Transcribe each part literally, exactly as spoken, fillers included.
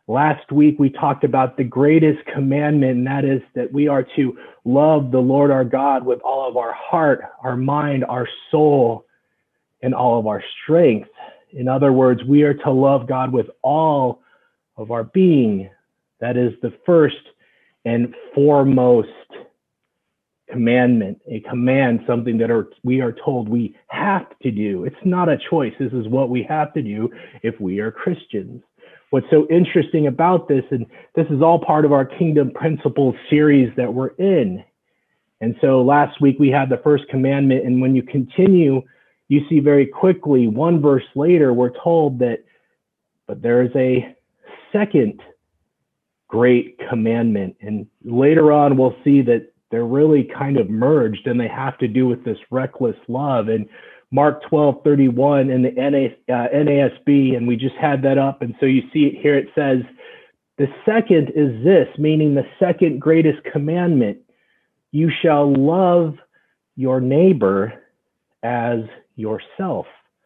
Last week, we talked about the greatest commandment, and that is that we are to love the Lord our God with all of our heart, our mind, our soul, and all of our strength. In other words, we are to love God with all of our being. That is the first and foremost commandment, a command, something that are, we are told we have to do. It's not a choice. This is what we have to do if we are Christians. What's so interesting about this, and this is all part of our Kingdom Principles series that we're in. And so last week we had the first commandment, and when you continue, you see very quickly, one verse later, we're told that, but there is a second great commandment. And later on, we'll see that they're really kind of merged, and they have to do with this reckless love. And Mark twelve thirty-one in the N A S B, and we just had that up. And so you see it here. It says, the second is this, meaning the second greatest commandment. You shall love your neighbor as yourself.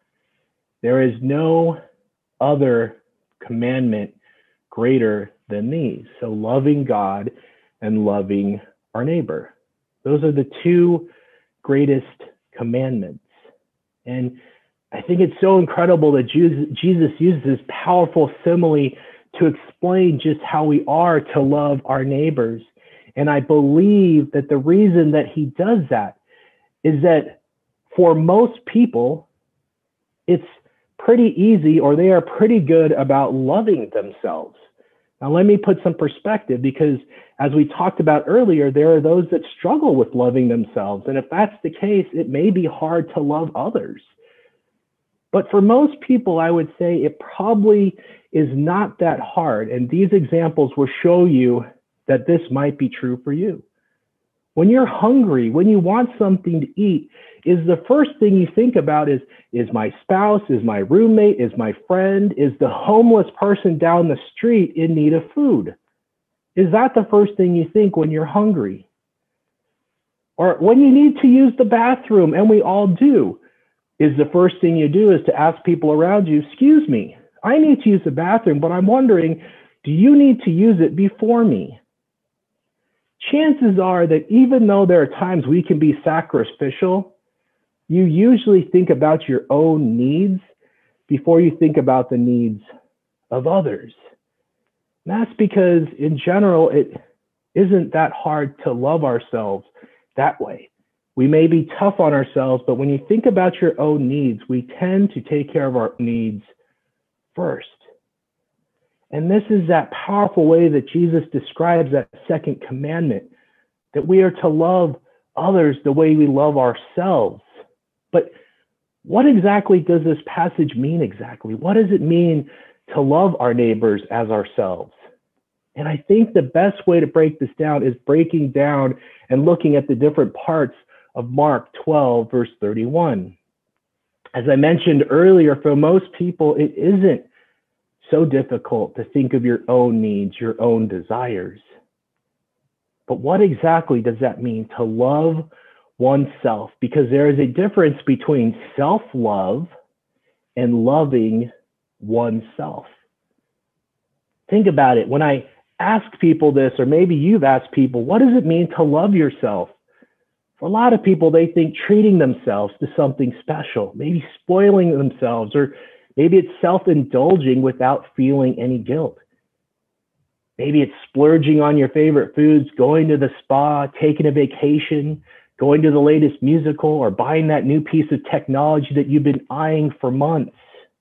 There is no other commandment greater than these. So loving God and loving our neighbor. Those are the two greatest commandments. And I think it's so incredible that Jesus uses this powerful simile to explain just how we are to love our neighbors. And I believe that the reason that he does that is that for most people, it's pretty easy, or they are pretty good about loving themselves. Now, let me put some perspective, because as we talked about earlier, there are those that struggle with loving themselves. And if that's the case, it may be hard to love others. But for most people, I would say it probably is not that hard. And these examples will show you that this might be true for you. When you're hungry, when you want something to eat, is the first thing you think about is, is my spouse, is my roommate, is my friend, is the homeless person down the street in need of food? Is that the first thing you think when you're hungry? Or when you need to use the bathroom, and we all do, is the first thing you do is to ask people around you, excuse me, I need to use the bathroom, but I'm wondering, do you need to use it before me? Chances are that even though there are times we can be sacrificial, you usually think about your own needs before you think about the needs of others. And that's because in general, it isn't that hard to love ourselves that way. We may be tough on ourselves, but when you think about your own needs, we tend to take care of our needs first. And this is that powerful way that Jesus describes that second commandment, that we are to love others the way we love ourselves. But what exactly does this passage mean exactly? What does it mean to love our neighbors as ourselves? And I think the best way to break this down is breaking down and looking at the different parts of Mark twelve, verse thirty-one. As I mentioned earlier, for most people, it isn't so difficult to think of your own needs, your own desires. But what exactly does that mean to love oneself? Because there is a difference between self-love and loving oneself. Think about it. When I ask people this, or maybe you've asked people, what does it mean to love yourself? For a lot of people, they think treating themselves to something special, maybe spoiling themselves, or maybe it's self-indulging without feeling any guilt. Maybe it's splurging on your favorite foods, going to the spa, taking a vacation, going to the latest musical, or buying that new piece of technology that you've been eyeing for months.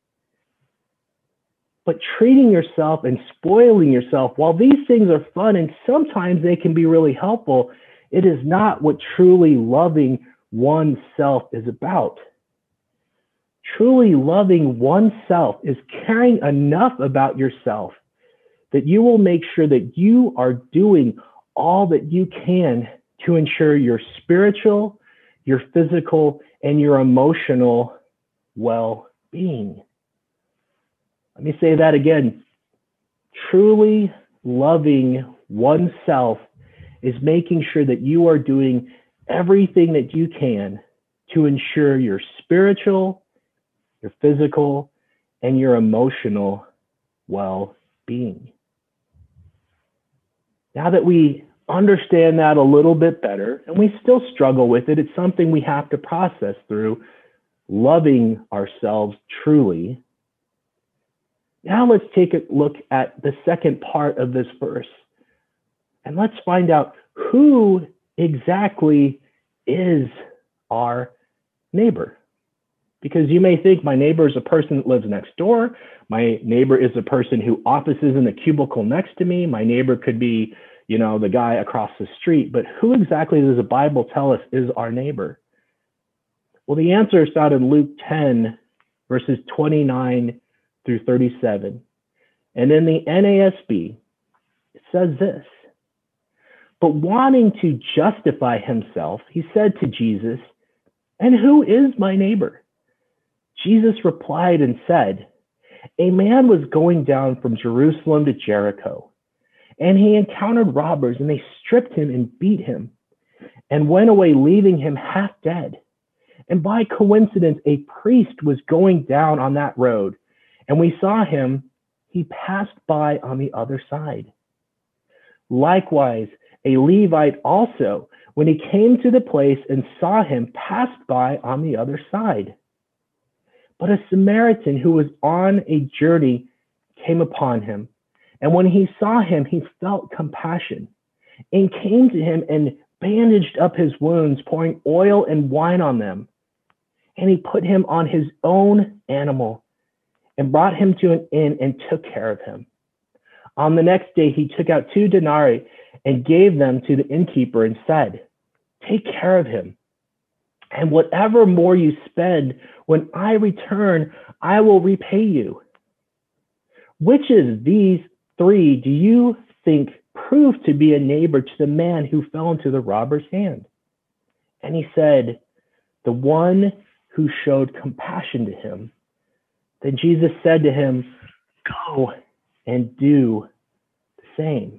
But treating yourself and spoiling yourself, while these things are fun and sometimes they can be really helpful, it is not what truly loving oneself is about. Truly loving oneself is caring enough about yourself that you will make sure that you are doing all that you can to ensure your spiritual, your physical, and your emotional well-being. Let me say that again. Truly loving oneself is making sure that you are doing everything that you can to ensure your spiritual, your physical, and your emotional well-being. Now that we understand that a little bit better, and we still struggle with it, it's something we have to process through loving ourselves truly. Now let's take a look at the second part of this verse, and let's find out who exactly is our neighbor. Because you may think my neighbor is a person that lives next door. My neighbor is a person who offices in the cubicle next to me. My neighbor could be, you know, the guy across the street. But who exactly does the Bible tell us is our neighbor? Well, the answer is found in Luke ten, verses twenty-nine through thirty-seven. And in the N A S B, it says this: "But wanting to justify himself, he said to Jesus, 'And who is my neighbor?' Jesus replied and said, 'A man was going down from Jerusalem to Jericho, and he encountered robbers, and they stripped him and beat him, and went away, leaving him half dead. And by coincidence, a priest was going down on that road, and we saw him. He passed by on the other side. Likewise, a Levite also, when he came to the place and saw him, passed by on the other side. But a Samaritan who was on a journey came upon him, and when he saw him, he felt compassion, and came to him and bandaged up his wounds, pouring oil and wine on them. And he put him on his own animal, and brought him to an inn and took care of him. On the next day, he took out two denarii and gave them to the innkeeper and said, 'Take care of him, and whatever more you spend, when I return, I will repay you.' Which of these three do you think proved to be a neighbor to the man who fell into the robber's hand?" And he said, "The one who showed compassion to him." Then Jesus said to him, "Go and do the same."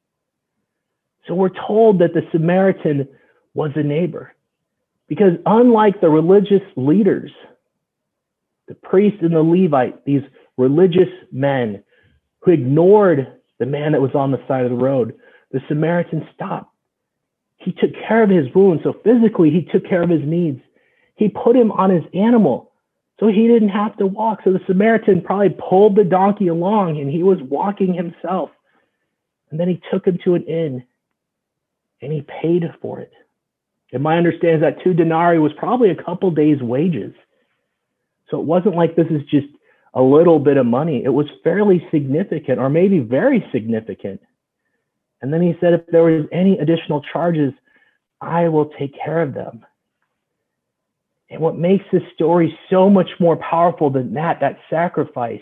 So we're told that the Samaritan was a neighbor, because unlike the religious leaders, the priest and the Levite, these religious men who ignored the man that was on the side of the road, the Samaritan stopped. He took care of his wounds. So physically, he took care of his needs. He put him on his animal so he didn't have to walk. So the Samaritan probably pulled the donkey along, and he was walking himself. And then he took him to an inn, and he paid for it. And my understanding is that two denarii was probably a couple days' wages. So it wasn't like this is just a little bit of money. It was fairly significant, or maybe very significant. And then he said, if there was any additional charges, I will take care of them. And what makes this story so much more powerful than that, that sacrifice,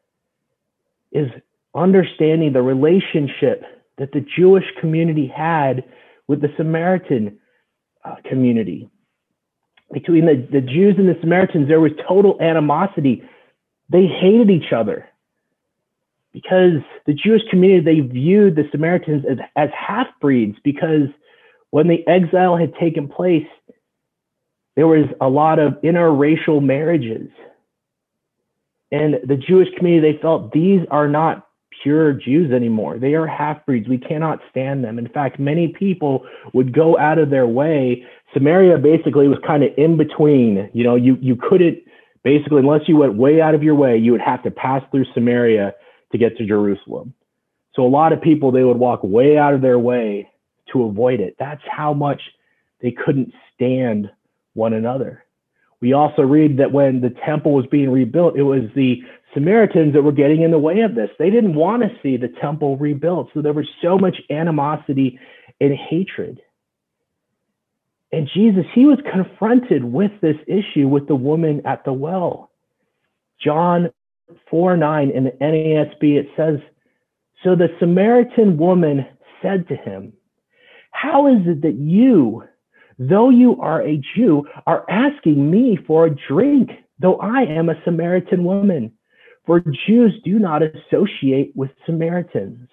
is understanding the relationship that the Jewish community had with the Samaritan uh, community. Between the, the Jews and the Samaritans, there was total animosity. They hated each other because the Jewish community, they viewed the Samaritans as, as half-breeds, because when the exile had taken place, there was a lot of interracial marriages. And the Jewish community, they felt these are not pure Jews anymore. They are half-breeds. We cannot stand them. In fact, many people would go out of their way. Samaria basically was kind of in between. You know, you, you couldn't, basically, unless you went way out of your way, you would have to pass through Samaria to get to Jerusalem. So a lot of people, they would walk way out of their way to avoid it. That's how much they couldn't stand one another. We also read that when the temple was being rebuilt, it was the Samaritans that were getting in the way of this. They didn't want to see the temple rebuilt. So there was so much animosity and hatred. And Jesus, he was confronted with this issue with the woman at the well. John four nine in the N A S B, it says, "So the Samaritan woman said to him, 'How is it that you, though you are a Jew, are asking me for a drink, though I am a Samaritan woman? For Jews do not associate with Samaritans.'"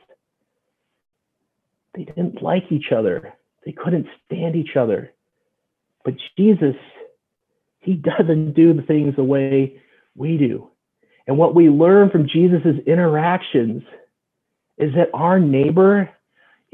They didn't like each other. They couldn't stand each other. But Jesus, he doesn't do the things the way we do. And what we learn from Jesus's interactions is that our neighbor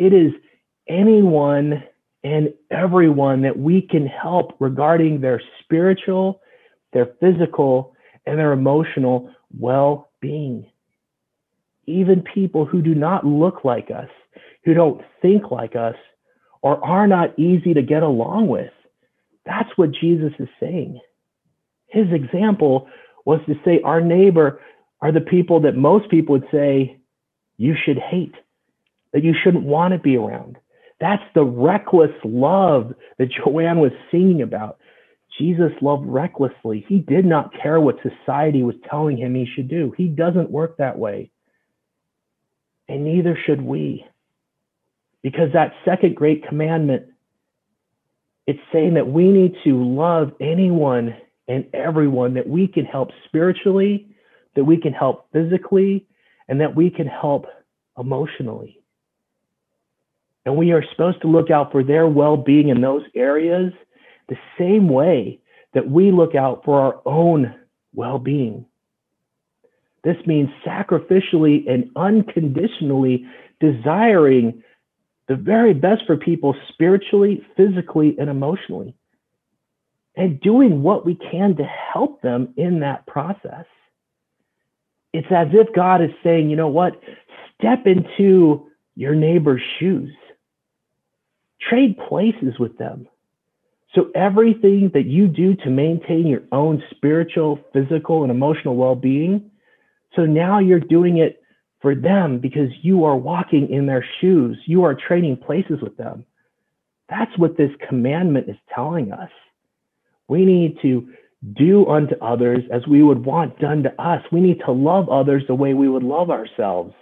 it is anyone and everyone that we can help regarding their spiritual, their physical, and their emotional well-being. Even people who do not look like us, who don't think like us, or are not easy to get along with. That's what Jesus is saying. His example was to say our neighbor are the people that most people would say you should hate, that you shouldn't want to be around. That's the reckless love that Joanne was singing about. Jesus loved recklessly. He did not care what society was telling him he should do. He doesn't work that way. And neither should we. Because that second great commandment, it's saying that we need to love anyone and everyone that we can help spiritually, that we can help physically, and that we can help emotionally. And we are supposed to look out for their well-being in those areas the same way that we look out for our own well-being. This means sacrificially and unconditionally desiring the very best for people spiritually, physically, and emotionally, and doing what we can to help them in that process. It's as if God is saying, you know what? Step into your neighbor's shoes. Trade places with them. So everything that you do to maintain your own spiritual, physical, and emotional well-being, so now you're doing it for them because you are walking in their shoes. You are trading places with them. That's what this commandment is telling us. We need to do unto others as we would want done to us. We need to love others the way we would love ourselves.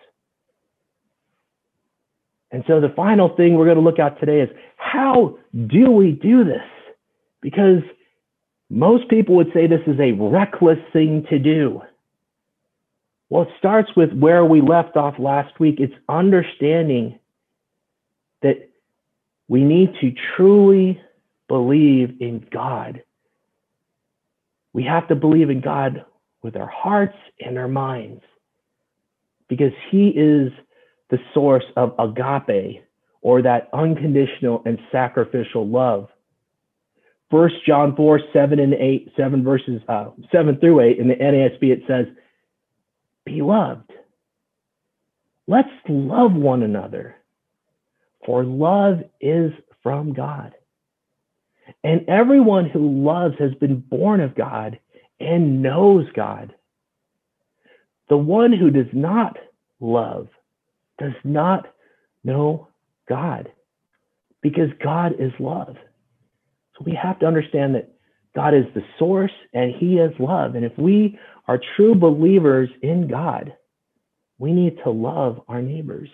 And so the final thing we're going to look at today is, how do we do this? Because most people would say this is a reckless thing to do. Well, it starts with where we left off last week. It's understanding that we need to truly believe in God. We have to believe in God with our hearts and our minds, because he is the source of agape, or that unconditional and sacrificial love. First John four, seven and eight, seven verses, uh, seven through eight in the N A S B, it says, "Beloved, let's love one another, for love is from God. And everyone who loves has been born of God and knows God. The one who does not love does not know God, because God is love." So we have to understand that God is the source and he is love. And if we are true believers in God, we need to love our neighbors.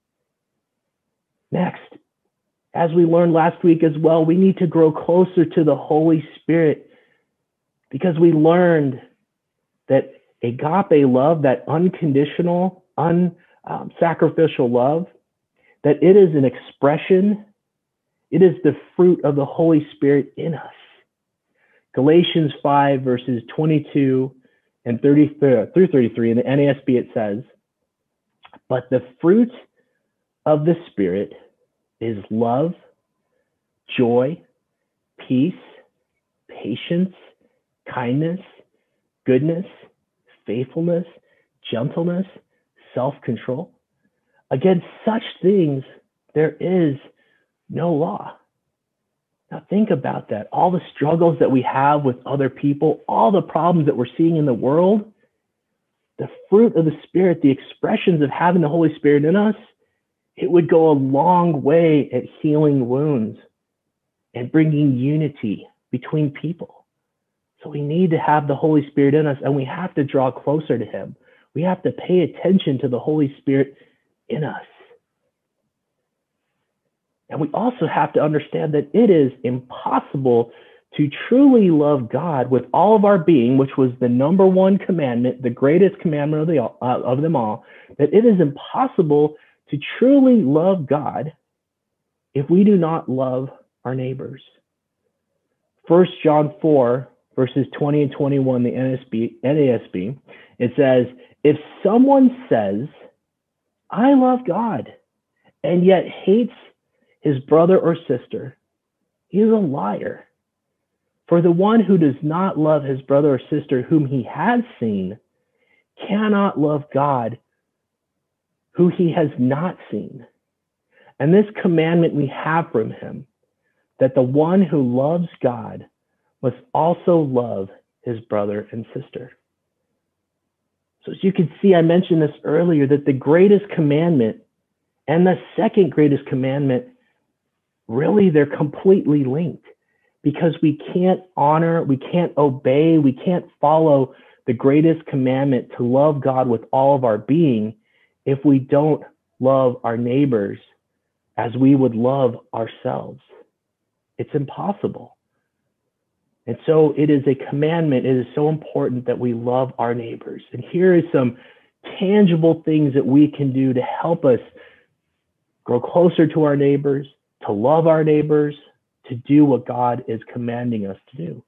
Next, as we learned last week as well, we need to grow closer to the Holy Spirit, because we learned that agape love, that unconditional, unsacrificial love, that it is an expression, it is the fruit of the Holy Spirit in us. Galatians five, verses twenty-two and thirty through thirty-three in the N A S B, it says, "But the fruit of the Spirit is love, joy, peace, patience, kindness, goodness, faithfulness, gentleness, self-control. Against such things there is no law." Now think about that. All the struggles that we have with other people, all the problems that we're seeing in the world, the fruit of the Spirit, the expressions of having the Holy Spirit in us, it would go a long way at healing wounds and bringing unity between people. So we need to have the Holy Spirit in us, and we have to draw closer to him. We have to pay attention to the Holy Spirit in us. And we also have to understand that it is impossible to truly love God with all of our being, which was the number one commandment, the greatest commandment of, the, uh, of them all, that it is impossible to truly love God if we do not love our neighbors. First John four, verses twenty and twenty-one, the N A S B, it says, "If someone says, 'I love God,' and yet hates his brother or sister, he is a liar. For the one who does not love his brother or sister whom he has seen cannot love God who he has not seen. And this commandment we have from him, that the one who loves God must also love his brother and sister. So as you can see, I mentioned this earlier, that the greatest commandment and the second greatest commandment, really, they're completely linked, because we can't honor, we can't obey, we can't follow the greatest commandment to love God with all of our being if we don't love our neighbors as we would love ourselves. It's impossible. And so it is a commandment. It is so important that we love our neighbors. And here is some tangible things that we can do to help us grow closer to our neighbors, to love our neighbors, to do what God is commanding us to do.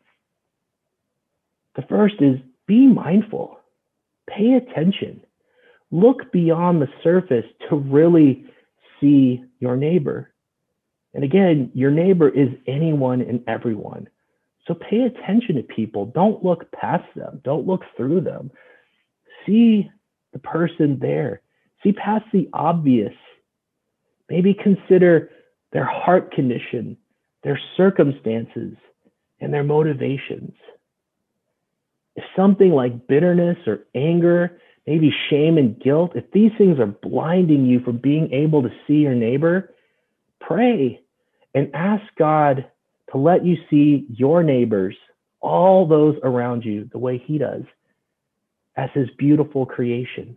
The first is be mindful, pay attention, look beyond the surface to really see your neighbor. And again, your neighbor is anyone and everyone. So pay attention to people. Don't look past them. Don't look through them. See the person there. See past the obvious. Maybe consider their heart condition, their circumstances, and their motivations. If something like bitterness or anger, maybe shame and guilt, if these things are blinding you from being able to see your neighbor, pray and ask God to let you see your neighbors, all those around you, the way he does, as his beautiful creation.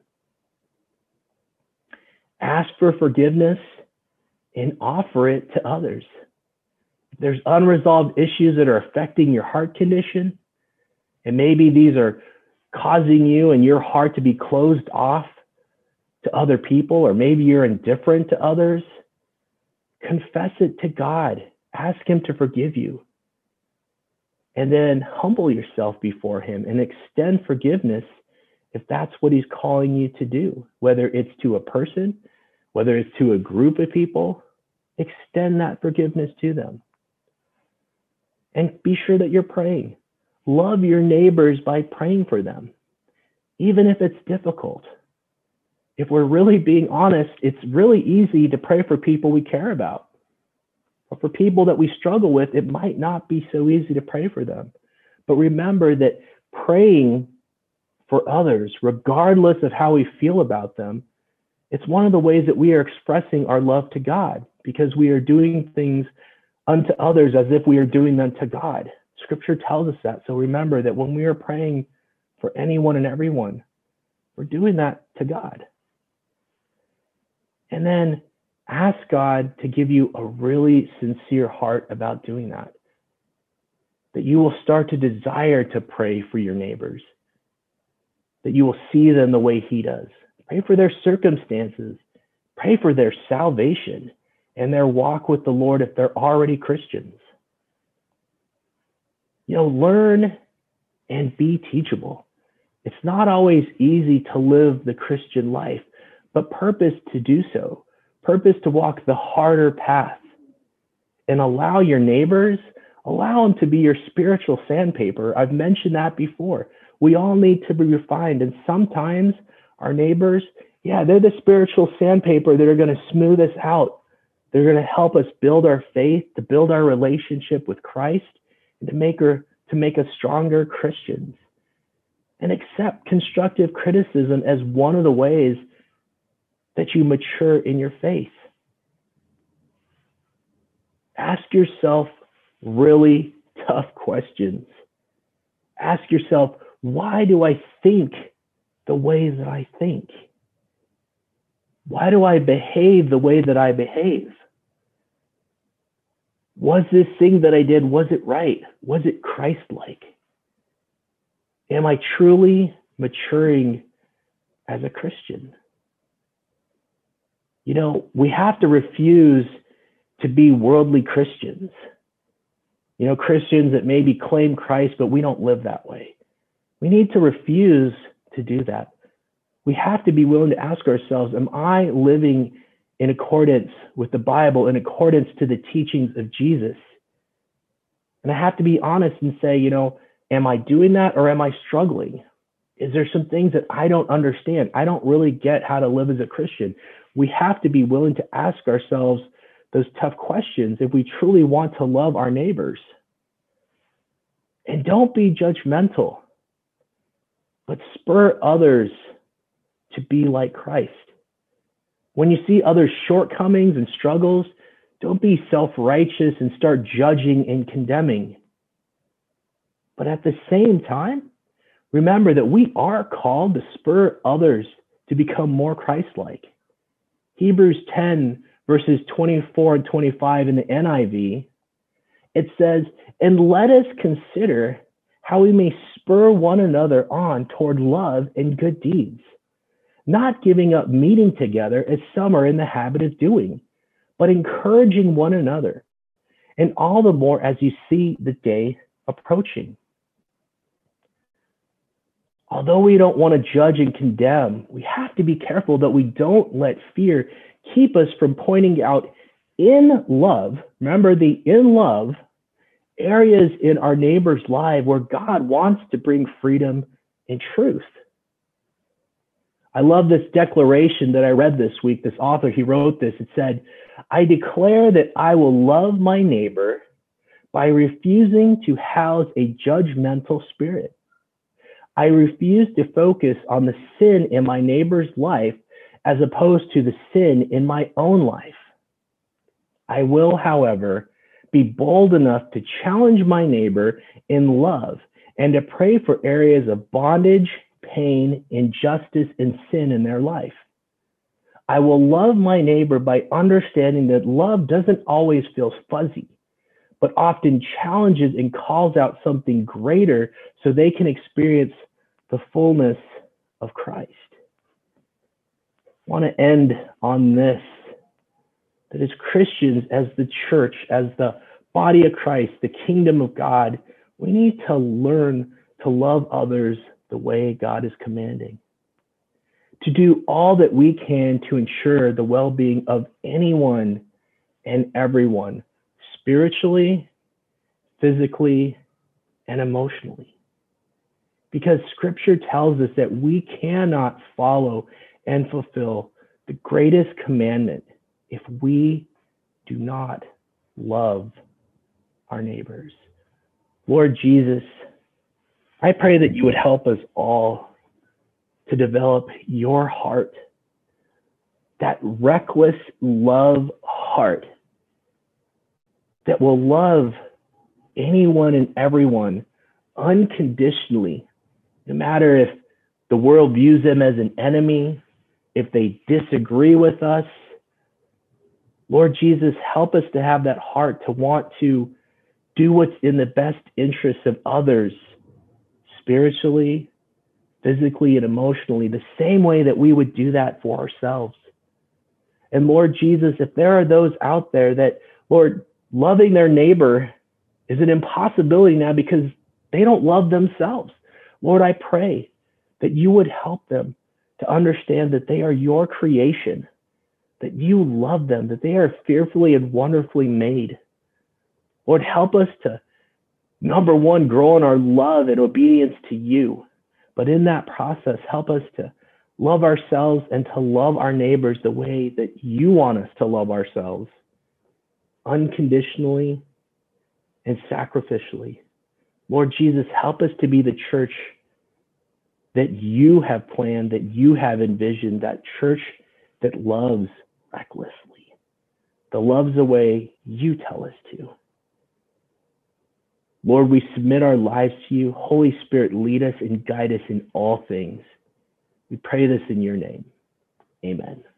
Ask for forgiveness and offer it to others. If there's unresolved issues that are affecting your heart condition, and maybe these are causing you and your heart to be closed off to other people, or maybe you're indifferent to others, confess it to God. Ask him to forgive you. And then humble yourself before him and extend forgiveness if that's what he's calling you to do, whether it's to a person, whether it's to a group of people. Extend that forgiveness to them. And be sure that you're praying. Love your neighbors by praying for them, even if it's difficult. If we're really being honest, it's really easy to pray for people we care about. But for people that we struggle with, it might not be so easy to pray for them. But remember that praying for others, regardless of how we feel about them, it's one of the ways that we are expressing our love to God, because we are doing things unto others as if we are doing them to God. Scripture tells us that. So remember that when we are praying for anyone and everyone, we're doing that to God. And then ask God to give you a really sincere heart about doing that. That you will start to desire to pray for your neighbors. That you will see them the way he does. Pray for their circumstances. Pray for their salvation and their walk with the Lord if they're already Christians. You know, learn and be teachable. It's not always easy to live the Christian life, but purpose to do so. Purpose to walk the harder path and allow your neighbors, allow them to be your spiritual sandpaper. I've mentioned that before. We all need to be refined. And sometimes our neighbors, yeah, they're the spiritual sandpaper that are going to smooth us out. They're going to help us build our faith, to build our relationship with Christ, and to make her, to make us stronger Christians. And accept constructive criticism as one of the ways that you mature in your faith. Ask yourself really tough questions. Ask yourself, why do I think the way that I think? Why do I behave the way that I behave? Was this thing that I did, was it right? Was it Christ-like? Am I truly maturing as a Christian? You know, we have to refuse to be worldly Christians. You know, Christians that maybe claim Christ, but we don't live that way. We need to refuse to do that. We have to be willing to ask ourselves, am I living in accordance with the Bible, in accordance to the teachings of Jesus. And I have to be honest and say, you know, am I doing that or am I struggling? Is there some things that I don't understand? I don't really get how to live as a Christian. We have to be willing to ask ourselves those tough questions if we truly want to love our neighbors. And don't be judgmental, but spur others to be like Christ. When you see others' shortcomings and struggles, don't be self-righteous and start judging and condemning. But at the same time, remember that we are called to spur others to become more Christ-like. Hebrews ten, verses twenty-four and twenty-five in the N I V, it says, "And let us consider how we may spur one another on toward love and good deeds, not giving up meeting together as some are in the habit of doing, but encouraging one another, and all the more as you see the day approaching." Although we don't want to judge and condemn, we have to be careful that we don't let fear keep us from pointing out in love, remember the in love, areas in our neighbor's life where God wants to bring freedom and truth. I love this declaration that I read this week. This author, he wrote this. It said, "I declare that I will love my neighbor by refusing to house a judgmental spirit. I refuse to focus on the sin in my neighbor's life as opposed to the sin in my own life. I will, however, be bold enough to challenge my neighbor in love and to pray for areas of bondage, pain, injustice, and sin in their life. I will love my neighbor by understanding that love doesn't always feel fuzzy, but often challenges and calls out something greater so they can experience the fullness of Christ." I want to end on this, that as Christians, as the church, as the body of Christ, the kingdom of God, we need to learn to love others the way God is commanding, to do all that we can to ensure the well-being of anyone and everyone, spiritually, physically, and emotionally. Because scripture tells us that we cannot follow and fulfill the greatest commandment if we do not love our neighbors. Lord Jesus, I pray that you would help us all to develop your heart, that reckless love heart that will love anyone and everyone unconditionally, no matter if the world views them as an enemy, if they disagree with us. Lord Jesus, help us to have that heart to want to do what's in the best interests of others, spiritually, physically, and emotionally, the same way that we would do that for ourselves. And Lord Jesus, if there are those out there that, Lord, loving their neighbor is an impossibility now because they don't love themselves, Lord, I pray that you would help them to understand that they are your creation, that you love them, that they are fearfully and wonderfully made. Lord, help us to, number one, grow in our love and obedience to you. But in that process, help us to love ourselves and to love our neighbors the way that you want us to love ourselves, unconditionally and sacrificially. Lord Jesus, help us to be the church that you have planned, that you have envisioned, that church that loves recklessly, that loves the way you tell us to. Lord, we submit our lives to you. Holy Spirit, lead us and guide us in all things. We pray this in your name. Amen.